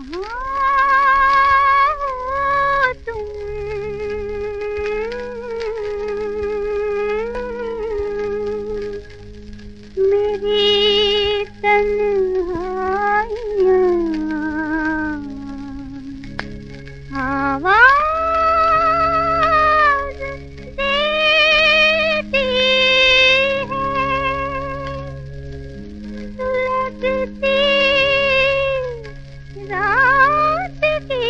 कहाँ हो तुम, मेरी तन्हाइयाँ आवाज़ देती है, लगती रात की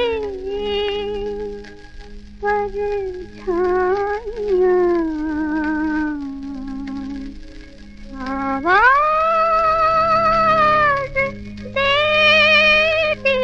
परछाइयाँ आवाज़ देती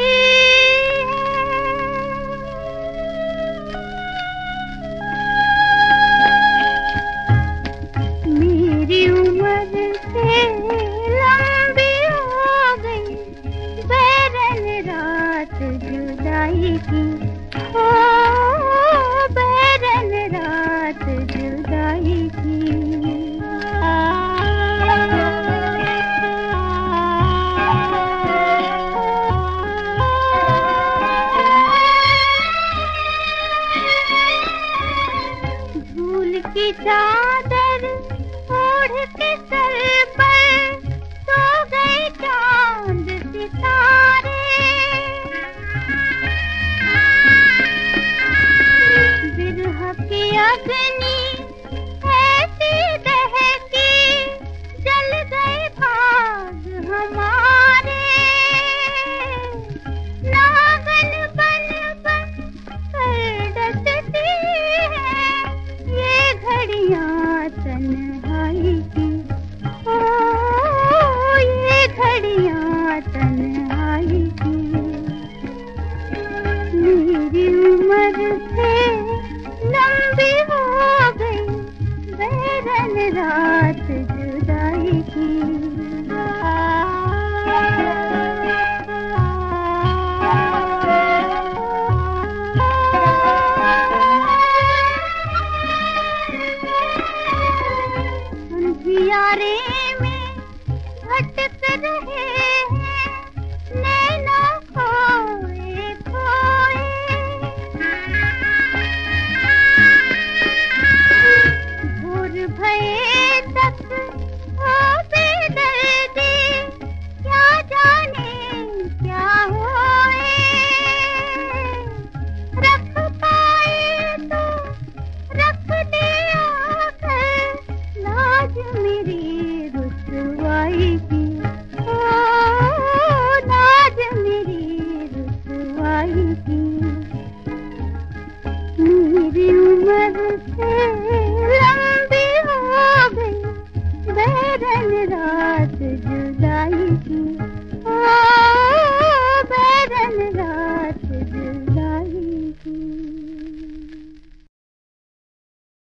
है। मेरी उम्र से लंबी हो गई बैरन रात जुदाई की, ओ बैरन रात जुदाई की। धूल की चादर ओढ़ के सर पर सो गए चांद सितारे, बिरह की अग्नि ऐसी दहकी, जल गए भाग हमारे। नागन बन बन कर डसती है ये घड़ियां तन्हाई की, ओ ये घड़ियां तन्हाई की। मेरी उम्र से लंबी हो गई बैरन रात जुदाई की। अंधियारे में भटक रहे हैं नैना खोए खोए, भोर भये तक हो बेदर्दी, क्या जाने क्या होए। रख पाए तो रख दिया कर लाज मेरी रुसवाई की, ओ लाज मेरी रुसवाई की। मेरी उम्र से